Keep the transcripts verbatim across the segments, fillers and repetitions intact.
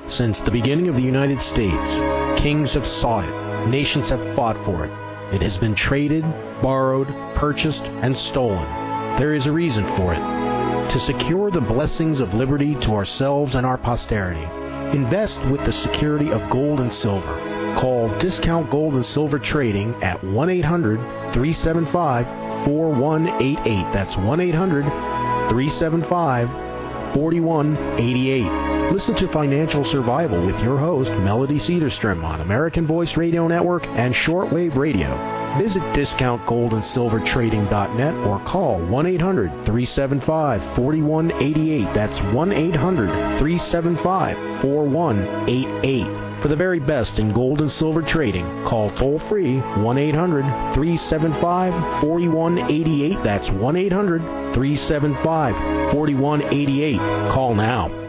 Since the beginning of the United States, kings have sought it, nations have fought for it. It has been traded, borrowed, purchased, and stolen. There is a reason for it. To secure the blessings of liberty to ourselves and our posterity, invest with the security of gold and silver. Call Discount Gold and Silver Trading at one eight hundred, three seven five, four one eight eight. That's one eight hundred, three seven five, four one eight eight. Listen to Financial Survival with your host, Melody Cedarstrom, on American Voice Radio Network and Shortwave Radio. Visit discount gold and silver trading dot net or call one eight hundred, three seven five, four one eight eight. That's one eight hundred, three seven five, four one eight eight. For the very best in gold and silver trading, call toll-free one eight hundred, three seven five, four one eight eight. That's one eight hundred, three seven five, four one eight eight. Call now.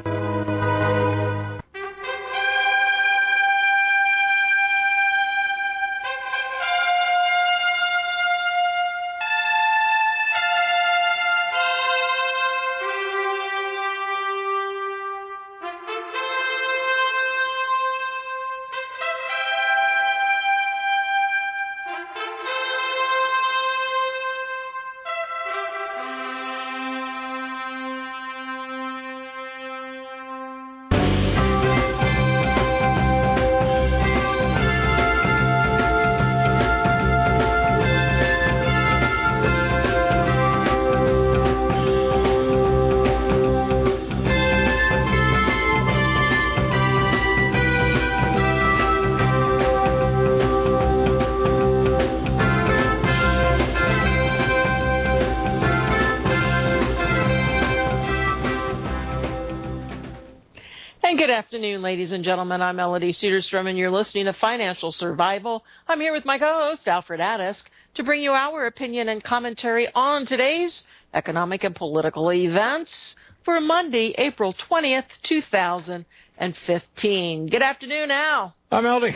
Good afternoon, ladies and gentlemen. I'm Melody Cedarstrom, and you're listening to Financial Survival. I'm here with my co-host, Alfred Addis, to bring you our opinion and commentary on today's economic and political events for Monday, April twentieth, two thousand fifteen. Good afternoon, Al. Hi, Melody.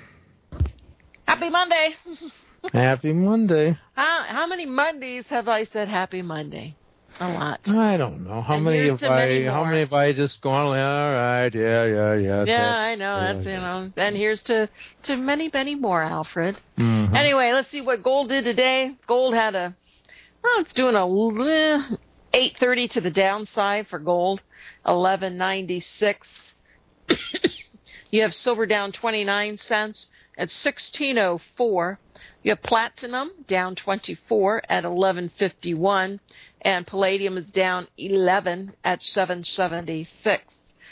Happy Monday. Happy Monday. How, how many Mondays have I said Happy Monday? A lot. I don't know. How and many have I many how many have I just gone, all right, yeah, yeah, yeah. Yeah, I know. Yeah, That's, yeah. you know, and here's to, to many, many more, Alfred. Mm-hmm. Anyway, let's see what gold did today. Gold had a, well, it's doing a eight thirty to the downside for gold, eleven ninety-six. You have silver down twenty-nine cents at sixteen oh four. You have platinum down twenty-four at eleven fifty-one. And palladium is down eleven at seven seventy-six.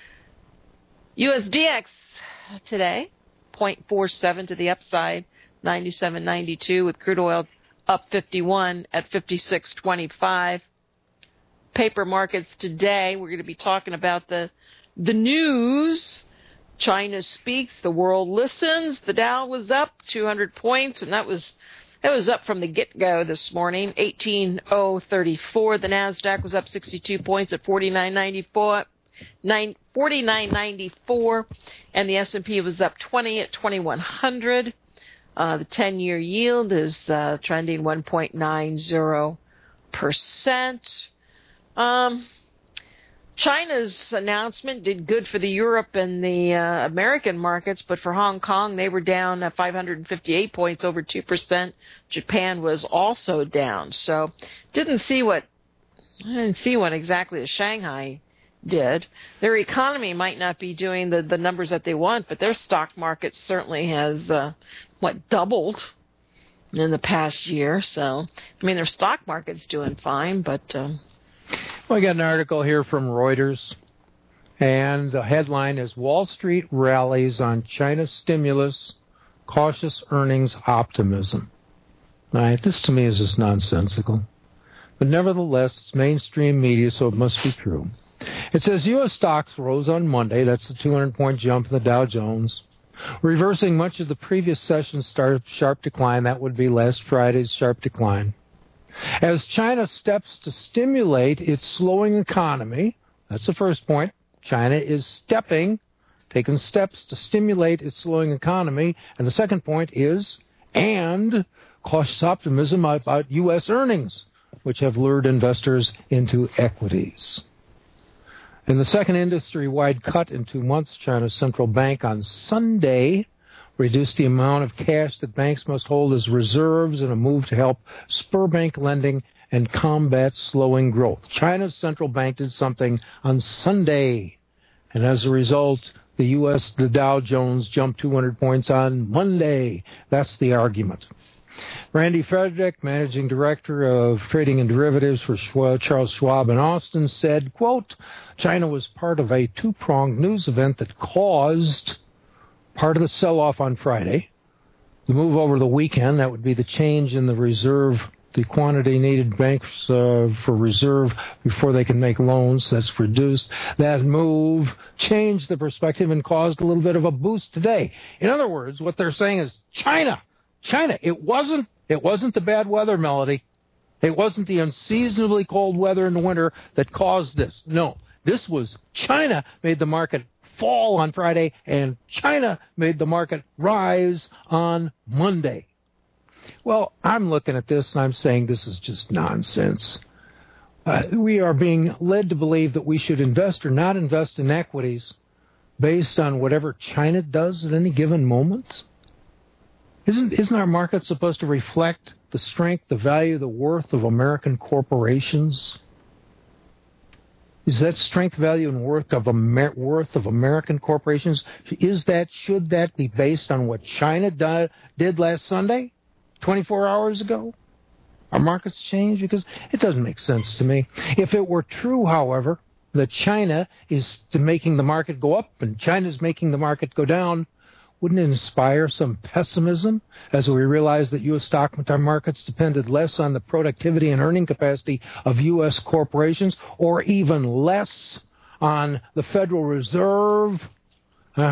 U S D X today, zero point four seven to the upside, ninety-seven ninety-two, with crude oil up fifty-one at fifty-six twenty-five. Paper markets today, we're going to be talking about the the news. China speaks, the world listens. The Dow was up two hundred points, and that was It was up from the get-go this morning, eighteen oh thirty-four. The NASDAQ was up sixty-two points at forty-nine ninety-four, forty-nine ninety-four, and the S and P was up twenty at twenty-one hundred. Uh, the ten-year yield is uh, trending one point nine zero percent. Um, China's announcement did good for the Europe and the uh, American markets, but for Hong Kong, they were down uh, five hundred fifty-eight points, over two percent. Japan was also down. So didn't see what I didn't see what exactly Shanghai did. Their economy might not be doing the, the numbers that they want, but their stock market certainly has, uh, what, doubled in the past year. So, I mean, their stock market's doing fine, but... Um, Well, I got an article here from Reuters, and the headline is Wall Street Rallies on China Stimulus, Cautious Earnings Optimism. All right, this to me is just nonsensical. But nevertheless, it's mainstream media, so it must be true. It says U S stocks rose on Monday, that's the two hundred point jump in the Dow Jones, reversing much of the previous session's start sharp decline. That would be last Friday's sharp decline. As China steps to stimulate its slowing economy, that's the first point. China is stepping, taking steps to stimulate its slowing economy. And the second point is, and cautious optimism about U S earnings, which have lured investors into equities. In the second industry-wide cut in two months, China's central bank on Sunday reduced the amount of cash that banks must hold as reserves in a move to help spur bank lending and combat slowing growth. China's central bank did something on Sunday, and as a result, the U S, the Dow Jones jumped two hundred points on Monday. That's the argument. Randy Frederick, managing director of trading and derivatives for Schwab, Charles Schwab in Austin, said, quote, China was part of a two-pronged news event that caused part of the sell-off on Friday. The move over the weekend, that would be the change in the reserve, the quantity needed banks uh, for reserve before they can make loans, that's reduced. That move changed the perspective and caused a little bit of a boost today. In other words, what they're saying is China, China, it wasn't it wasn't the bad weather, Melody. It wasn't the unseasonably cold weather in the winter that caused this. No, this was China made the market fall on Friday, and China made the market rise on Monday. Well, I'm looking at this, and I'm saying this is just nonsense. Uh, we are being led to believe that we should invest or not invest in equities based on whatever China does at any given moment. Isn't, isn't our market supposed to reflect the strength, the value, the worth of American corporations? Is that strength, value, and worth of Amer- worth of American corporations? Is that should that be based on what China do- did last Sunday, twenty-four hours ago? Our markets change because it doesn't make sense to me. If it were true, however, that China is to making the market go up and China is making the market go down, wouldn't it inspire some pessimism as we realize that U S stock markets depended less on the productivity and earning capacity of U S corporations, or even less on the Federal Reserve uh,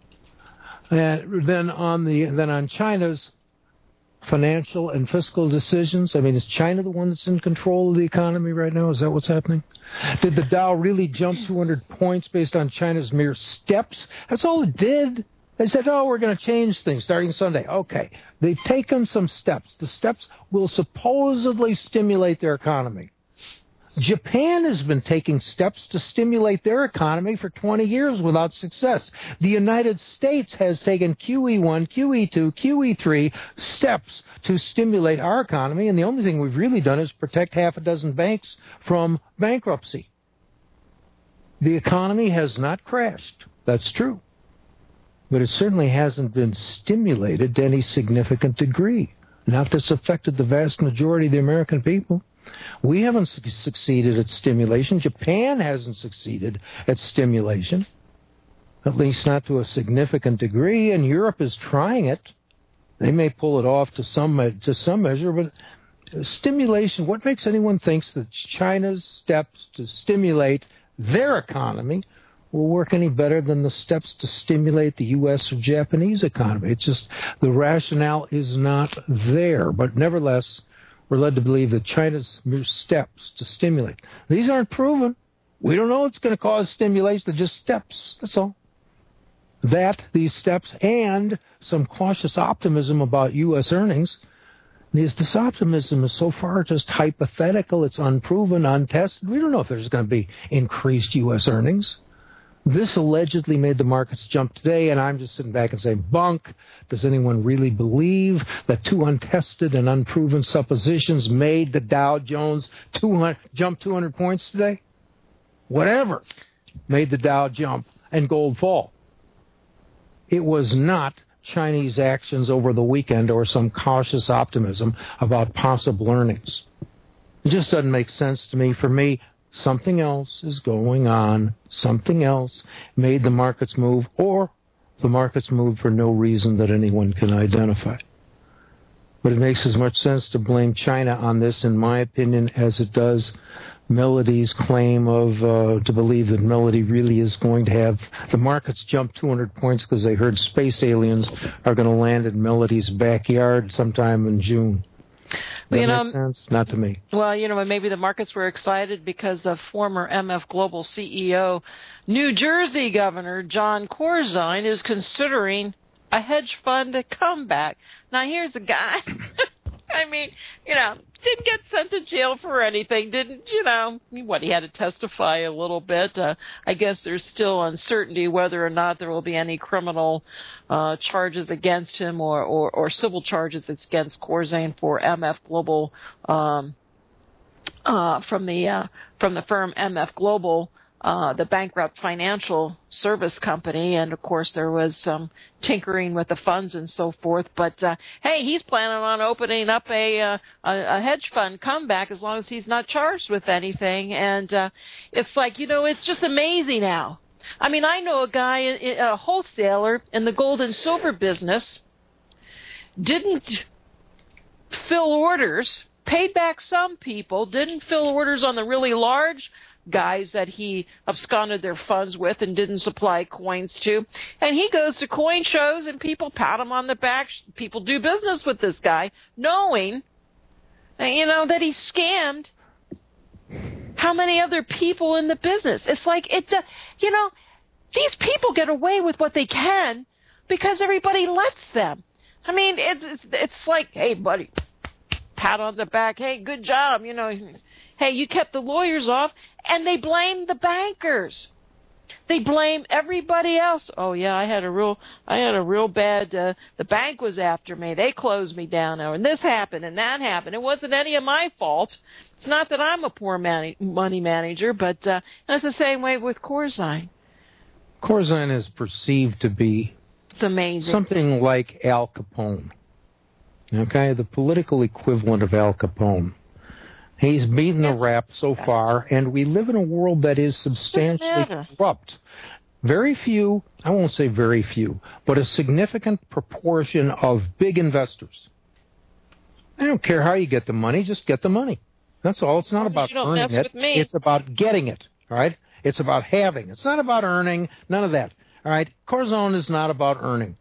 and than on the than on China's financial and fiscal decisions? I mean, is China the one that's in control of the economy right now? Is that what's happening? Did the Dow really jump two hundred points based on China's mere steps? That's all it did. They said, oh, we're going to change things starting Sunday. Okay. They've taken some steps. The steps will supposedly stimulate their economy. Japan has been taking steps to stimulate their economy for twenty years without success. The United States has taken Q E one, Q E two, Q E three steps to stimulate our economy, and the only thing we've really done is protect half a dozen banks from bankruptcy. The economy has not crashed. That's true. But it certainly hasn't been stimulated to any significant degree. Not that's affected the vast majority of the American people. We haven't su- succeeded at stimulation. Japan hasn't succeeded at stimulation, at least not to a significant degree, and Europe is trying it. They may pull it off to some to some measure, but stimulation, what makes anyone think that China's steps to stimulate their economy will work any better than the steps to stimulate the U S or Japanese economy? It's just the rationale is not there. But nevertheless, we're led to believe that China's mere steps to stimulate. These aren't proven. We don't know what's going to cause stimulation. They're just steps. That's all. That, these steps, and some cautious optimism about U S earnings. Is this optimism is so far just hypothetical. It's unproven, untested. We don't know if there's going to be increased U S earnings. This allegedly made the markets jump today, and I'm just sitting back and saying, bunk. Does anyone really believe that two untested and unproven suppositions made the Dow Jones two hundred, jump two hundred points today? Whatever made the Dow jump and gold fall. It was not Chinese actions over the weekend or some cautious optimism about possible earnings. It just doesn't make sense to me. For me, something else is going on. Something else made the markets move, or the markets moved for no reason that anyone can identify. But it makes as much sense to blame China on this, in my opinion, as it does Melody's claim of uh, to believe that Melody really is going to have the markets jump two hundred points because they heard space aliens are going to land in Melody's backyard sometime in June. Does you that know, make sense? Not to me. Well, you know, maybe the markets were excited because the former M F Global C E O, New Jersey Governor John Corzine, is considering a hedge fund comeback. Now, here's the guy. I mean, you know, didn't get sent to jail for anything. Didn't, you know, what, he had to testify a little bit. Uh, I guess there's still uncertainty whether or not there will be any criminal uh, charges against him or, or, or civil charges against Corzine for M F Global, um, uh, from the, uh, from the firm M F Global. Uh, the bankrupt financial service company, and of course there was some tinkering with the funds and so forth. But uh, hey, he's planning on opening up a, uh, a a hedge fund comeback as long as he's not charged with anything. And uh, it's like, you know, it's just amazing now. I mean, I know a guy, a wholesaler in the gold and silver business, didn't fill orders, paid back some people, didn't fill orders on the really large guys that he absconded their funds with and didn't supply coins to. And he goes to coin shows and people pat him on the back. People do business with this guy, knowing, you know, that he scammed how many other people in the business. It's like, it, uh, you know, these people get away with what they can because everybody lets them. I mean, it's, it's, it's like, hey, buddy, pat on the back. Hey, good job. You know, hey, you kept the lawyers off. And they blame the bankers. They blame everybody else. Oh yeah, I had a real, I had a real bad. Uh, the bank was after me. They closed me down. And this happened and that happened. It wasn't any of my fault. It's not that I'm a poor man- money manager, but uh, that's the same way with Corzine. Corzine is perceived to be it's amazing. Something like Al Capone. Okay, the political equivalent of Al Capone. He's beaten the rap so far, and we live in a world that is substantially corrupt. Very few, I won't say very few, but a significant proportion of big investors. I don't care how you get the money, just get the money. That's all. It's not about earning it. It's about getting it, all right? It's about having. It's not about earning, none of that, all right? Corzine is not about earning.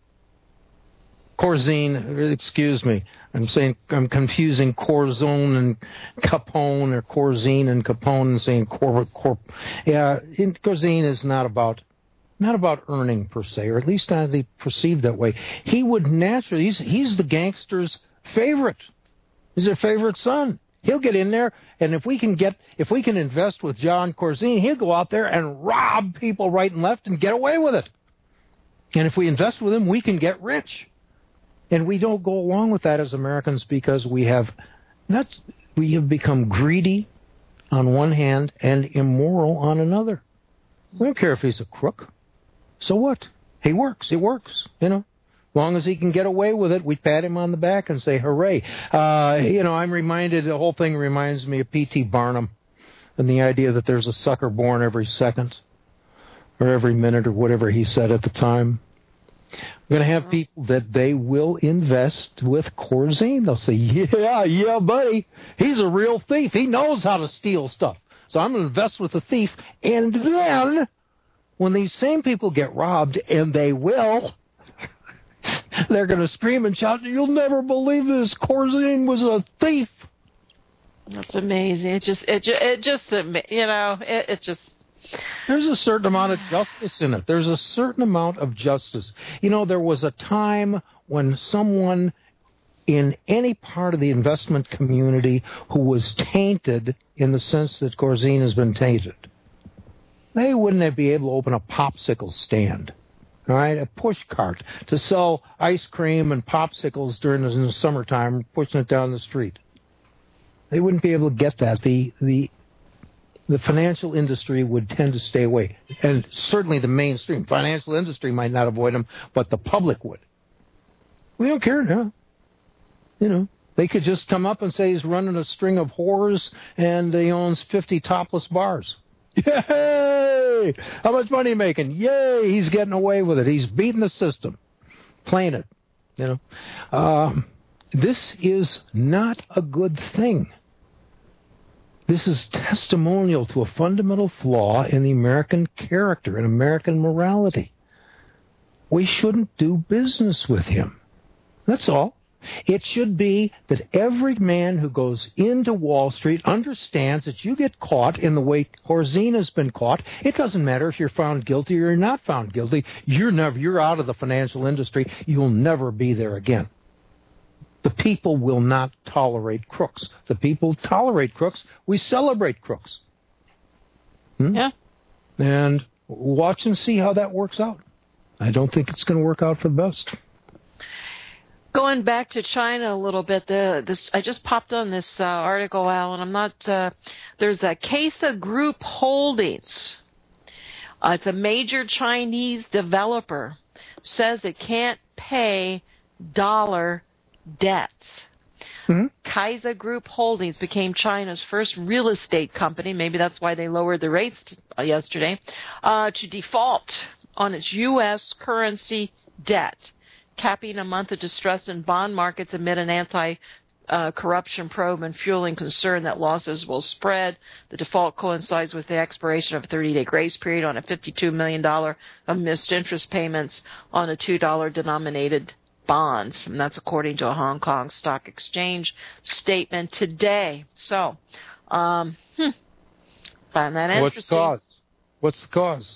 Corzine, excuse me, I'm saying I'm confusing Corzine and Capone, or Corzine and Capone, and saying Cor, Cor yeah, Corzine is not about not about earning per se, or at least not they perceived that way. He would naturally, he's he's the gangster's favorite. He's their favorite son. He'll get in there, and if we can get if we can invest with John Corzine, he'll go out there and rob people right and left and get away with it. And if we invest with him, we can get rich. And we don't go along with that as Americans because we have not we have become greedy on one hand and immoral on another. We don't care if he's a crook. So what? He works. He works. You know, as long as he can get away with it, we pat him on the back and say, hooray. Uh, you know, I'm reminded, the whole thing reminds me of P T Barnum and the idea that there's a sucker born every second or every minute or whatever he said at the time. We're going to have people that they will invest with Corzine. They'll say, yeah, yeah, buddy, he's a real thief. He knows how to steal stuff. So I'm going to invest with the thief. And then when these same people get robbed, and they will, they're going to scream and shout, you'll never believe this, Corzine was a thief. That's amazing. It just, it just, it just you know, it, it just... There's a certain amount of justice in it. There's a certain amount of justice. You know, there was a time when someone in any part of the investment community who was tainted in the sense that Corzine has been tainted, they wouldn't be able to open a popsicle stand, all right, a push cart to sell ice cream and popsicles during the, in the summertime, pushing it down the street. They wouldn't be able to get that. The the The financial industry would tend to stay away. And certainly the mainstream financial industry might not avoid them, but the public would. We don't care now. You know, they could just come up and say he's running a string of whores and he owns fifty topless bars. Yay! How much money are you making? Yay! He's getting away with it. He's beating the system. Playing it. You know, um, this is not a good thing. This is testimonial to a fundamental flaw in the American character and American morality. We shouldn't do business with him. That's all. It should be that every man who goes into Wall Street understands that you get caught in the way Corzine has been caught. It doesn't matter if you're found guilty or you're not found guilty. You're never, you're out of the financial industry. You'll never be there again. The people will not tolerate crooks. The people tolerate crooks. We celebrate crooks. Hmm? Yeah. And watch and see how that works out. I don't think it's going to work out for the best. Going back to China a little bit, the, this I just popped on this uh, article, Alan. I'm not. Uh, there's a Casa Group Holdings. Uh, it's a major Chinese developer. Says it can't pay dollar debts. Mm-hmm. Casa Group Holdings became China's first real estate company. Maybe that's why they lowered the rates t- yesterday uh, to default on its U S currency debt, capping a month of distress in bond markets amid an anti-corruption uh, probe and fueling concern that losses will spread. The default coincides with the expiration of a thirty-day grace period on a fifty-two million dollars of missed interest payments on a two dollar denominated bonds, and that's according to a Hong Kong Stock Exchange statement today. So, um, hmm, find that interesting. What's the cause? What's the cause?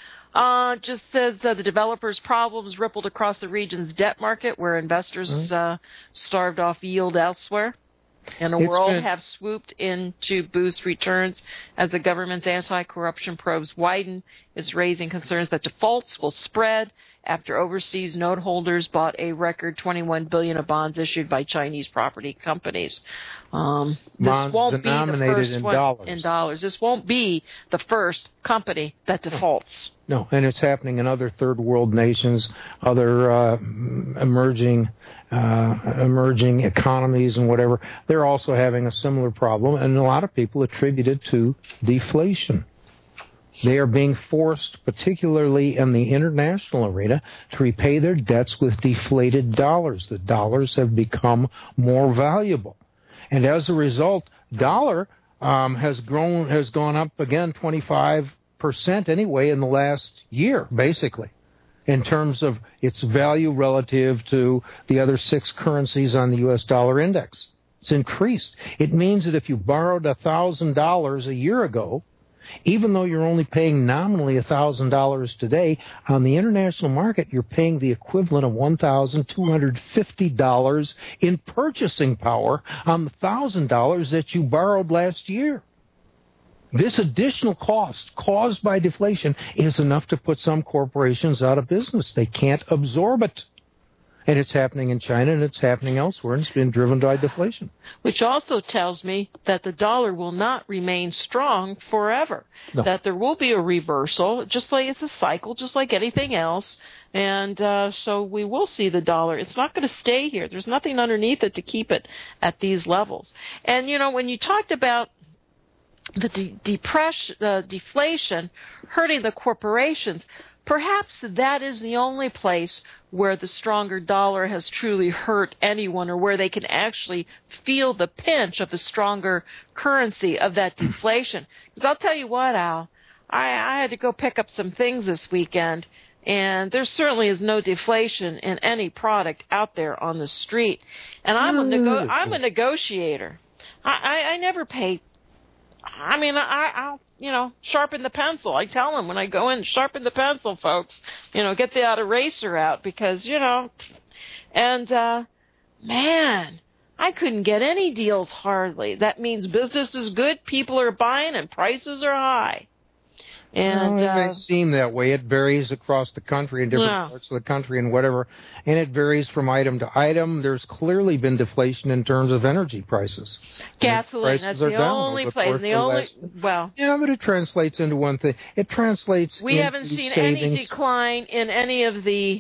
Uh, just says uh, the developers' problems rippled across the region's debt market, where investors mm-hmm. uh, starved off yield elsewhere. And the it's world been... have swooped in to boost returns as the government's anti-corruption probes widen. It's raising concerns that defaults will spread after overseas note holders bought a record twenty-one billion dollars of bonds issued by Chinese property companies. Um, this bonds won't be the first in one dollars. in dollars. This won't be the first company that defaults. No, and it's happening in other third world nations, other uh, emerging uh, emerging economies and whatever. They're also having a similar problem, and a lot of people attribute it to deflation. They are being forced, particularly in the international arena, to repay their debts with deflated dollars. The dollars have become more valuable. And as a result, dollar um, has grown, has gone up again twenty-five percent anyway in the last year, basically, in terms of its value relative to the other six currencies on the U S dollar index. It's increased. It means that if you borrowed one thousand dollars a year ago, even though you're only paying nominally one thousand dollars today, on the international market, you're paying the equivalent of one thousand two hundred fifty dollars in purchasing power on the one thousand dollars that you borrowed last year. This additional cost caused by deflation is enough to put some corporations out of business. They can't absorb it. And it's happening in China, and it's happening elsewhere, and it's been driven by deflation. Which also tells me that the dollar will not remain strong forever, no. that there will be a reversal, just like it's a cycle, just like anything else. And uh, so we will see the dollar. It's not going to stay here. There's nothing underneath it to keep it at these levels. And, you know, when you talked about the de- depression, uh, deflation hurting the corporations, perhaps that is the only place where the stronger dollar has truly hurt anyone, or where they can actually feel the pinch of the stronger currency of that deflation. Because I'll tell you what, Al, I, I had to go pick up some things this weekend, and there certainly is no deflation in any product out there on the street. And I'm a nego- I'm a negotiator. I, I, I never pay. I mean, I, I'll, you know, sharpen the pencil. I tell them when I go in, sharpen the pencil, folks. You know, get the eraser out because, you know, and, uh, man, I couldn't get any deals hardly. That means business is good, people are buying, and prices are high. And well, it may uh, seem that way. It varies across the country in different yeah. parts of the country and whatever, and it varies from item to item. There's clearly been deflation in terms of energy prices. Gasoline, that's the only place. The only well, yeah, but it translates into one thing. It translates. We haven't seen savings. any decline in any of the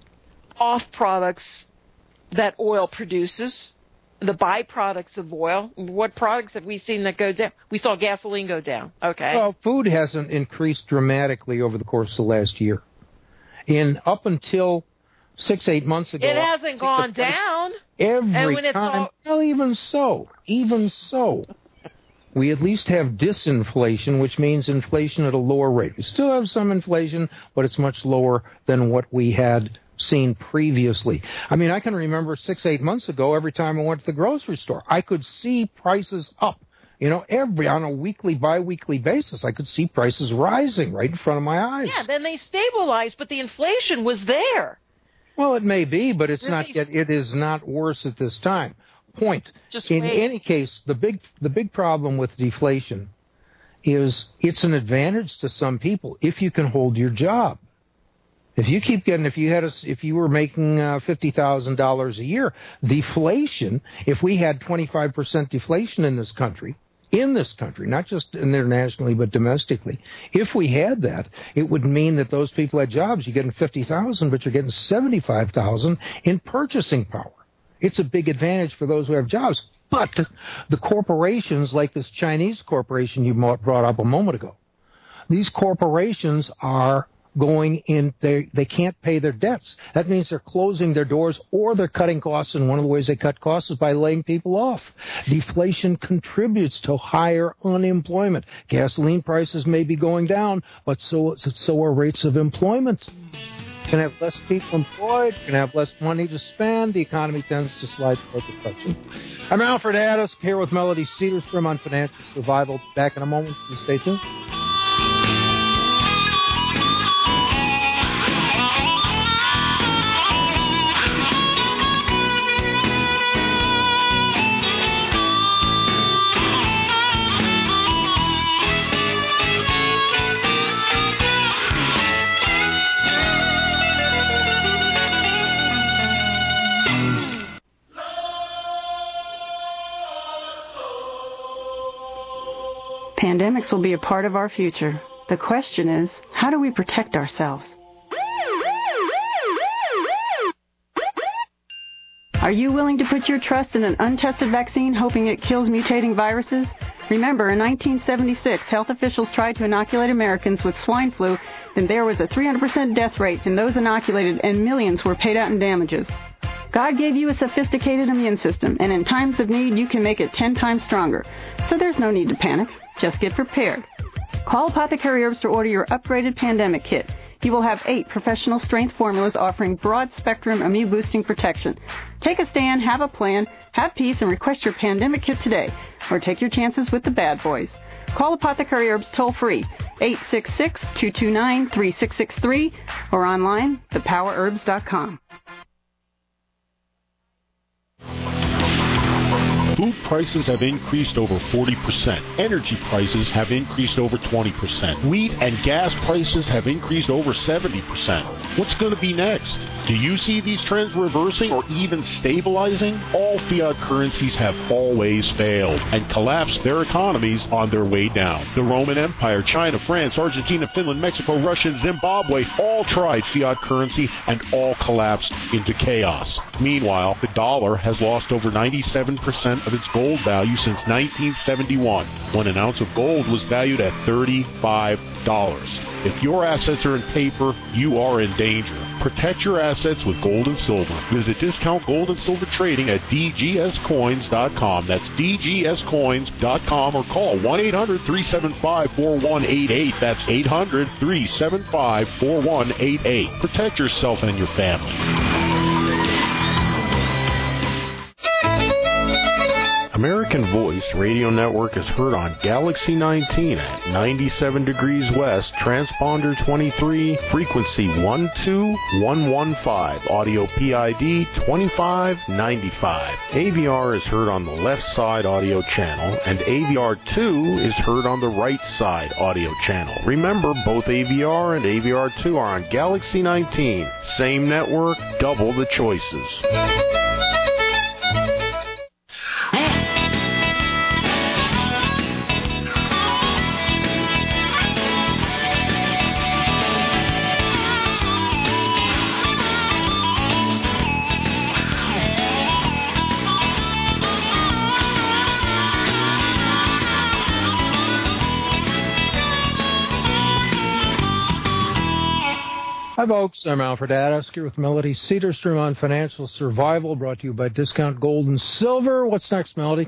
off products that oil produces. The byproducts of oil. What products have we seen that go down? We saw gasoline go down. Okay. Well, food hasn't increased dramatically over the course of the last year. In up until six, eight months ago, it hasn't gone down. Every and when it's time. all... Well, even so, even so, we at least have disinflation, which means inflation at a lower rate. We still have some inflation, but it's much lower than what we had seen previously. I mean, I can remember six, eight months ago, every time I went to the grocery store, I could see prices up. You know, every on a weekly, bi-weekly basis, I could see prices rising right in front of my eyes. Yeah, then they stabilized, but the inflation was there. Well, it may be, but it's Really? not yet. It is not worse at this time. Point. Just In wait. any case, the big the big problem with deflation is it's an advantage to some people if you can hold your job. If you keep getting, if you had a, if you were making uh, fifty thousand dollars a year, deflation. If we had twenty-five percent deflation in this country, in this country, not just internationally but domestically, if we had that, it would mean that those people had jobs. You're getting fifty thousand, but you're getting seventy-five thousand in purchasing power. It's a big advantage for those who have jobs. But the corporations, like this Chinese corporation you brought up a moment ago, these corporations are going in, they they can't pay their debts. That means they're closing their doors or they're cutting costs, and one of the ways they cut costs is by laying people off. Deflation contributes to higher unemployment. Gasoline prices may be going down, but so, so are rates of employment. You can have less people employed, you can have less money to spend, the economy tends to slide toward depression. I'm Alfred Addis, here with Melody Cedarstrom on Financial Survival. Back in a moment. Please stay tuned. Pandemics will be a part of our future. The question is, how do we protect ourselves? Are you willing to put your trust in an untested vaccine, hoping it kills mutating viruses? Remember, in nineteen seventy-six, health officials tried to inoculate Americans with swine flu, and there was a three hundred percent death rate in those inoculated, and millions were paid out in damages. God gave you a sophisticated immune system, and in times of need, you can make it ten times stronger. So there's no need to panic. Just get prepared. Call Apothecary Herbs to order your upgraded pandemic kit. You will have eight professional strength formulas offering broad-spectrum immune-boosting protection. Take a stand, have a plan, have peace, and request your pandemic kit today. Or take your chances with the bad boys. Call Apothecary Herbs toll-free, eight six six, two two nine, three six six three, or online, the power herbs dot com. Food prices have increased over forty percent. Energy prices have increased over twenty percent. Wheat and gas prices have increased over seventy percent. What's going to be next? Do you see these trends reversing or even stabilizing? All fiat currencies have always failed and collapsed their economies on their way down. The Roman Empire, China, France, Argentina, Finland, Mexico, Russia, and Zimbabwe all tried fiat currency and all collapsed into chaos. Meanwhile, the dollar has lost over ninety-seven percent of its gold value since nineteen seventy-one, when an ounce of gold was valued at thirty-five dollars. If your assets are in paper, you are in danger. Protect your assets with gold and silver. Visit Discount Gold and Silver Trading at d g s coins dot com. That's d g s coins dot com, or call one eight hundred, three seven five, four one eight eight. That's eight hundred, three seven five, four one eight eight. Protect yourself and your family. American Voice Radio Network is heard on Galaxy nineteen at ninety-seven degrees west, transponder twenty-three, frequency one two one one five, audio P I D twenty-five ninety-five. A V R is heard on the left side audio channel, and A V R two is heard on the right side audio channel. Remember, both A V R and A V R two are on Galaxy nineteen. Same network, double the choices. Hi, folks. I'm Alfred Addis here with Melody Cedarstrom on Financial Survival, brought to you by Discount Gold and Silver. What's next, Melody?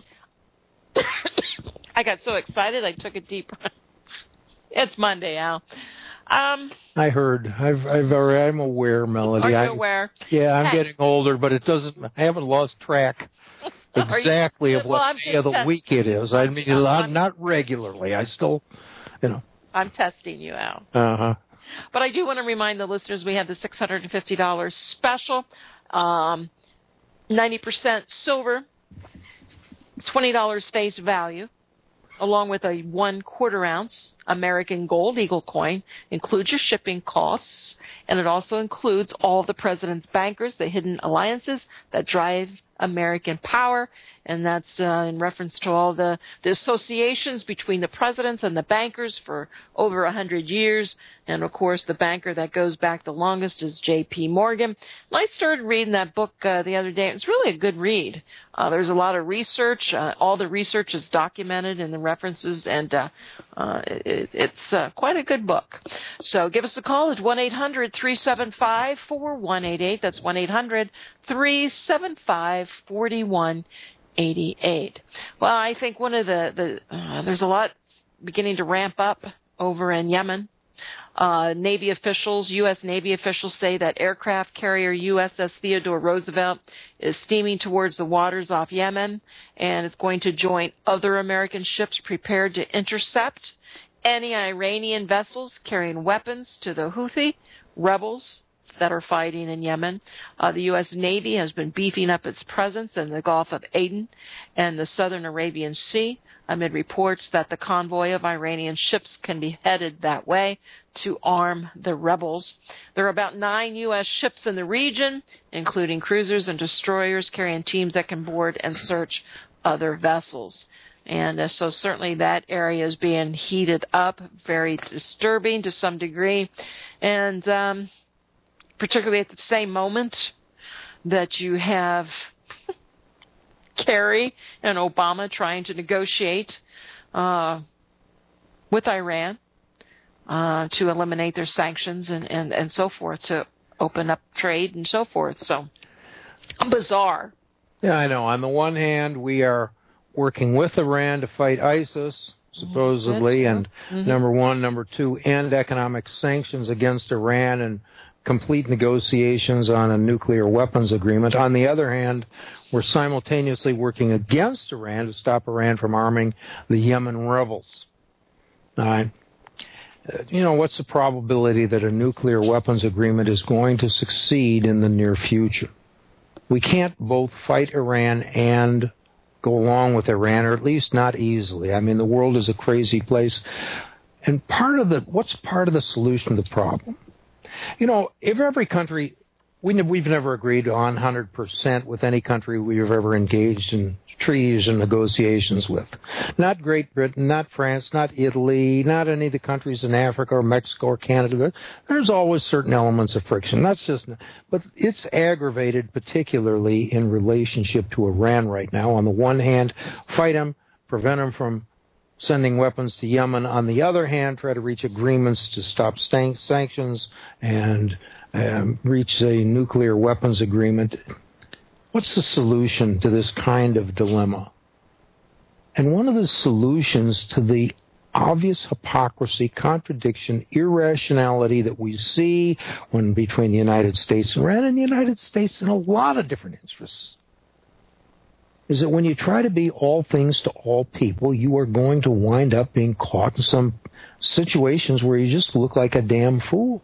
I got so excited I took a deep breath. It's Monday, Al. Um, I heard. I've, I've, I'm aware, Melody. Are you I, aware? Yeah, I'm hey. getting older, but it doesn't. I haven't lost track exactly you, of what well, day of the te- week it is. I mean, I'm, not, not regularly. I still, you know. I'm testing you out. Uh huh. But I do want to remind the listeners we have the six hundred fifty dollars special, um, ninety percent silver, twenty dollars face value, along with a one quarter ounce American gold eagle coin. Includes your shipping costs, and it also includes all the president's bankers, the hidden alliances that drive American power, and that's uh, in reference to all the, the associations between the presidents and the bankers for over a hundred years. And of course, the banker that goes back the longest is J P Morgan. And I started reading that book uh, the other day. It's really a good read. Uh, there's a lot of research. Uh, all the research is documented in the references, and uh, uh, it, it's uh, quite a good book. So give us a call at one eight hundred three seven five four one eight eight. That's one eight hundred three seven five four one eight eight. Well, I think one of the, the uh, there's a lot beginning to ramp up over in Yemen. Uh, Navy officials, U S Navy officials say that aircraft carrier U S S Theodore Roosevelt is steaming towards the waters off Yemen, and it's going to join other American ships prepared to intercept any Iranian vessels carrying weapons to the Houthi rebels that are fighting in Yemen. Uh, the U S Navy has been beefing up its presence in the Gulf of Aden and the southern Arabian Sea amid reports that the convoy of Iranian ships can be headed that way to arm the rebels. There are about nine U S ships in the region, including cruisers and destroyers, carrying teams that can board and search other vessels. And uh, so certainly that area is being heated up, very disturbing to some degree. And um, particularly at the same moment that you have Kerry and Obama trying to negotiate uh, with Iran uh, to eliminate their sanctions and, and, and so forth, to open up trade and so forth. So bizarre. Yeah, I know. On the one hand, we are working with Iran to fight ISIS, supposedly, and mm-hmm. number one, number two, end economic sanctions against Iran and complete negotiations on a nuclear weapons agreement. On the other hand, we're simultaneously working against Iran to stop Iran from arming the Yemen rebels. Uh, you know, what's the probability that a nuclear weapons agreement is going to succeed in the near future? We can't both fight Iran and go along with Iran, or at least not easily. I mean, the world is a crazy place. And part of the, what's part of the solution to the problem? You know, if every country, we, we've never agreed on one hundred percent with any country we've ever engaged in treaties and negotiations with. Not Great Britain, not France, not Italy, not any of the countries in Africa or Mexico or Canada. There's always certain elements of friction. That's just, but it's aggravated particularly in relationship to Iran right now. On the one hand, fight them, prevent them from sending weapons to Yemen. On the other hand, try to reach agreements to stop stank sanctions and um, reach a nuclear weapons agreement. What's the solution to this kind of dilemma? And one of the solutions to the obvious hypocrisy, contradiction, irrationality that we see when between the United States and Iran, and the United States and a lot of different interests, is that when you try to be all things to all people, you are going to wind up being caught in some situations where you just look like a damn fool.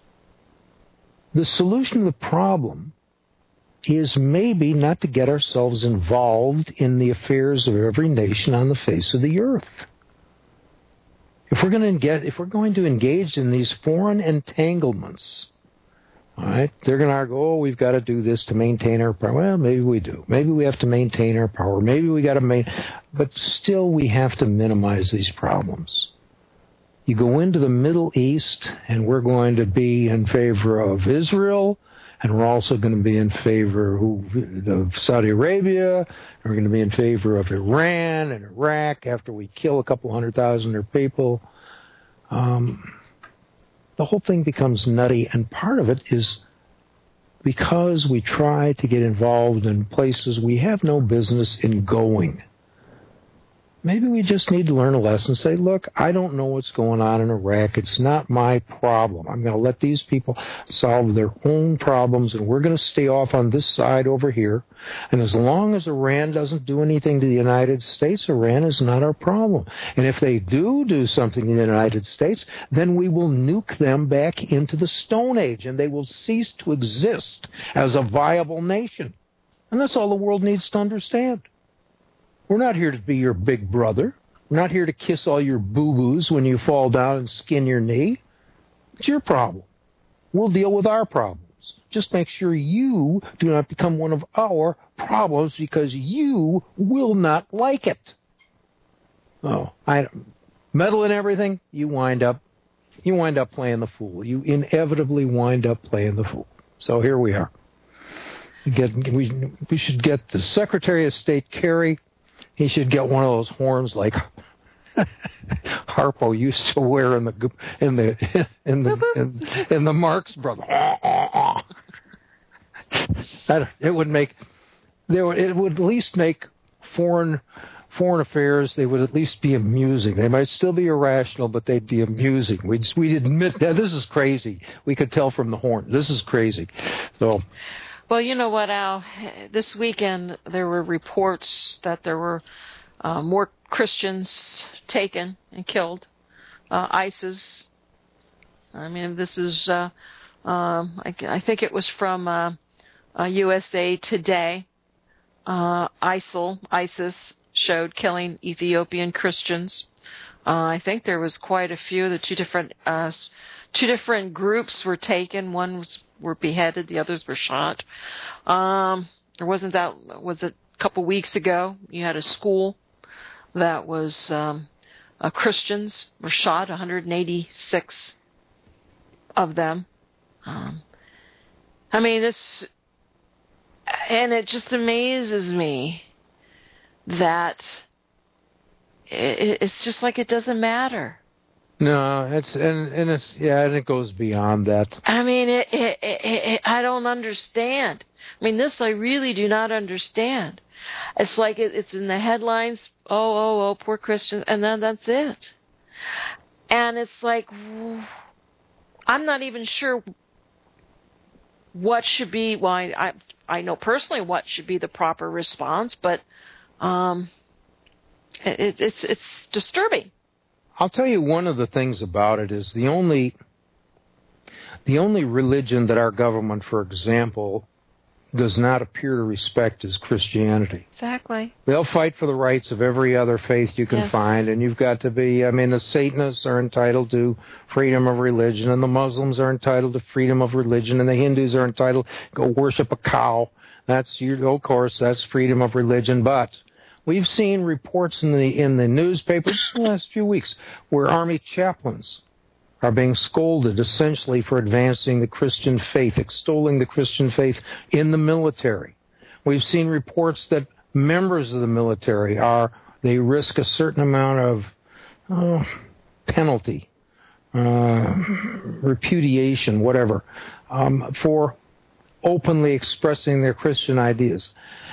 The solution to the problem is maybe not to get ourselves involved in the affairs of every nation on the face of the earth. If we're going to get, if we're going to engage in these foreign entanglements, all right, they're going to argue, oh, we've got to do this to maintain our power. Well, maybe we do. Maybe we have to maintain our power. Maybe we got to maintain, but still we have to minimize these problems. You go into the Middle East, and we're going to be in favor of Israel, and we're also going to be in favor of Saudi Arabia, and we're going to be in favor of Iran and Iraq after we kill a couple hundred thousand of their people. Um... The whole thing becomes nutty, and part of it is because we try to get involved in places we have no business in going. maybe we just need to learn a lesson. Say, look, I don't know what's going on in Iraq. It's not my problem. I'm going to let these people solve their own problems, and we're going to stay off on this side over here. And as long as Iran doesn't do anything to the United States, Iran is not our problem. And if they do do something in the United States, then we will nuke them back into the Stone Age, and they will cease to exist as a viable nation. And that's all the world needs to understand. We're not here to be your big brother. We're not here to kiss all your boo-boos when you fall down and skin your knee. It's your problem. We'll deal with our problems. Just make sure you do not become one of our problems because you will not like it. Oh, I meddle in everything, you wind up, you wind up playing the fool. You inevitably wind up playing the fool. So here we are. Get, we, we should get the Secretary of State, Kerry. He should get one of those horns like Harpo used to wear in the in the in the in, in the Marx Brothers. It would make there would, it would at least make foreign foreign affairs. They would at least be amusing. They might still be irrational, but they'd be amusing. We'd we'd admit that this is crazy. We could tell from the horn. This is crazy. So. Well, you know what, Al? This weekend there were reports that there were uh, more Christians taken and killed. Uh, ISIS. I mean, this is, uh, um, I, I think it was from uh, uh, U S A Today. Uh, ISIL, ISIS showed killing Ethiopian Christians. Uh, I think there was quite a few. The two different uh, two different groups were taken. One was were beheaded, the others were shot. Um, there wasn't that, was it a couple weeks ago, you had a school that was, um, uh, Christians were shot, one hundred eighty-six of them. Um, I mean, this, and it just amazes me that it, it's just like it doesn't matter. No, it's and, and it's yeah, and it goes beyond that. I mean, it, it, it, it, I don't understand. I mean, this I really do not understand. It's like it, it's in the headlines. Oh, oh, oh, poor Christians, and then that's it. And it's like I'm not even sure what should be. Well, I I, I know personally what should be the proper response, but um, it, it's it's disturbing. I'll tell you one of the things about it is the only the only religion that our government, for example, does not appear to respect is Christianity. Exactly. They'll fight for the rights of every other faith you can yes. find, and you've got to be, I mean, the Satanists are entitled to freedom of religion, and the Muslims are entitled to freedom of religion, and the Hindus are entitled to go worship a cow. That's, you, of course, that's freedom of religion, but we've seen reports in the in the newspapers in the last few weeks where Army chaplains are being scolded essentially for advancing the Christian faith, extolling the Christian faith in the military. We've seen reports that members of the military are, they risk a certain amount of uh, penalty, uh, repudiation, whatever, um, for openly expressing their Christian ideas.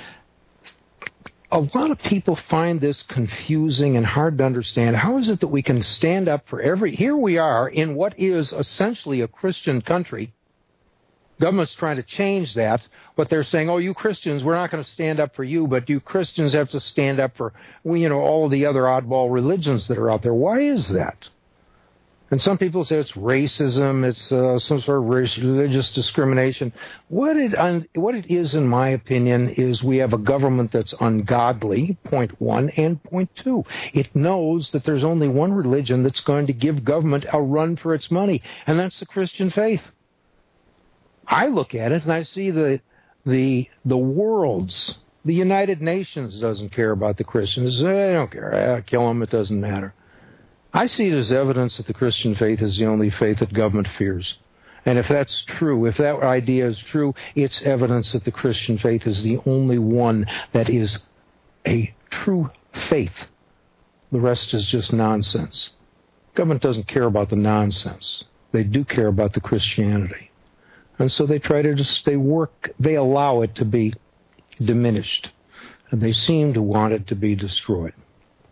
A lot of people find this confusing and hard to understand. How is it that we can stand up for every... Here we are in what is essentially a Christian country. Government's trying to change that, but they're saying, oh, you Christians, we're not going to stand up for you, but you Christians have to stand up for, you know, all of the other oddball religions that are out there. Why is that? And some people say it's racism, it's uh, some sort of religious discrimination. What it un- what it is, in my opinion, is we have a government that's ungodly, point one, and point two. It knows that there's only one religion that's going to give government a run for its money, and that's the Christian faith. I look at it and I see the the the world's, the United Nations doesn't care about the Christians. They don't care. I kill them, it doesn't matter. I see it as evidence that the Christian faith is the only faith that government fears. And if that's true, if that idea is true, it's evidence that the Christian faith is the only one that is a true faith. The rest is just nonsense. Government doesn't care about the nonsense. They do care about the Christianity. And so they try to just, they work, they allow it to be diminished. And they seem to want it to be destroyed.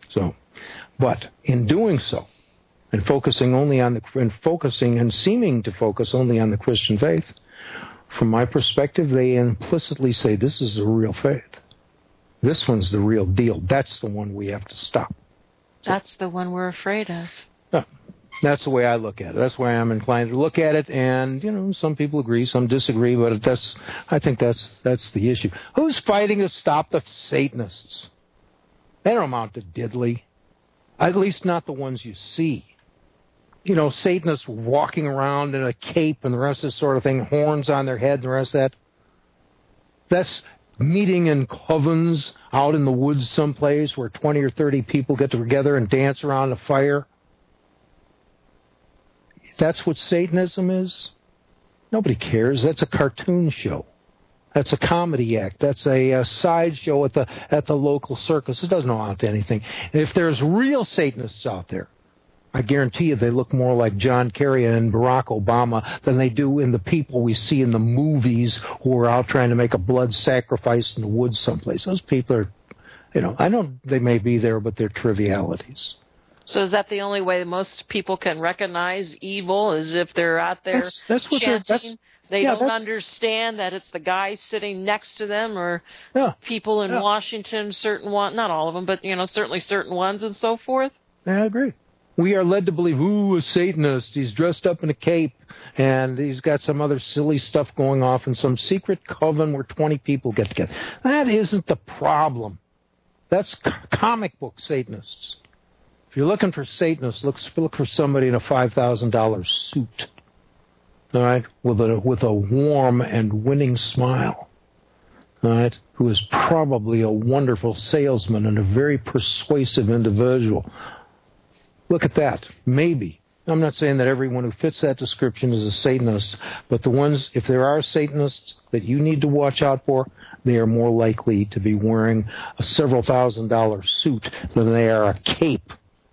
So, but in doing so, and focusing only on the, and focusing and seeming to focus only on the Christian faith, from my perspective, they implicitly say this is the real faith. This one's the real deal. That's the one we have to stop. So, that's the one we're afraid of. Yeah, that's the way I look at it. That's why I'm inclined to look at it. And, you know, some people agree, some disagree, but that's, I think that's that's the issue. Who's fighting to stop the Satanists? They don't amount to diddly. At least not the ones you see. You know, Satanists walking around in a cape and the rest of this sort of thing, horns on their head and the rest of that. That's meeting in covens out in the woods someplace where twenty or thirty people get together and dance around a fire. That's what Satanism is? Nobody cares. That's a cartoon show. That's a comedy act. That's a, a sideshow at the at the local circus. It doesn't amount to anything. And if there's real Satanists out there, I guarantee you they look more like John Kerry and Barack Obama than they do in the people we see in the movies who are out trying to make a blood sacrifice in the woods someplace. Those people are, you know, I know they may be there, but they're trivialities. So is that the only way most people can recognize evil, is if they're out there that's, that's what chanting? That's, they yeah, don't that's, understand that it's the guy sitting next to them, or yeah, people in yeah. Washington, certain one, not all of them, but, you know, certainly certain ones and so forth? Yeah, I agree. We are led to believe, ooh, a Satanist, he's dressed up in a cape, and he's got some other silly stuff going off in some secret coven where twenty people get together. That isn't the problem. That's c- comic book Satanists. If you're looking for Satanists, look, look for somebody in a five thousand dollars suit, all right, with a, with a warm and winning smile, all right, who is probably a wonderful salesman and a very persuasive individual. Look at that. Maybe. I'm not saying that everyone who fits that description is a Satanist, but the ones, if there are Satanists that you need to watch out for, they are more likely to be wearing a several thousand dollar suit than they are a cape.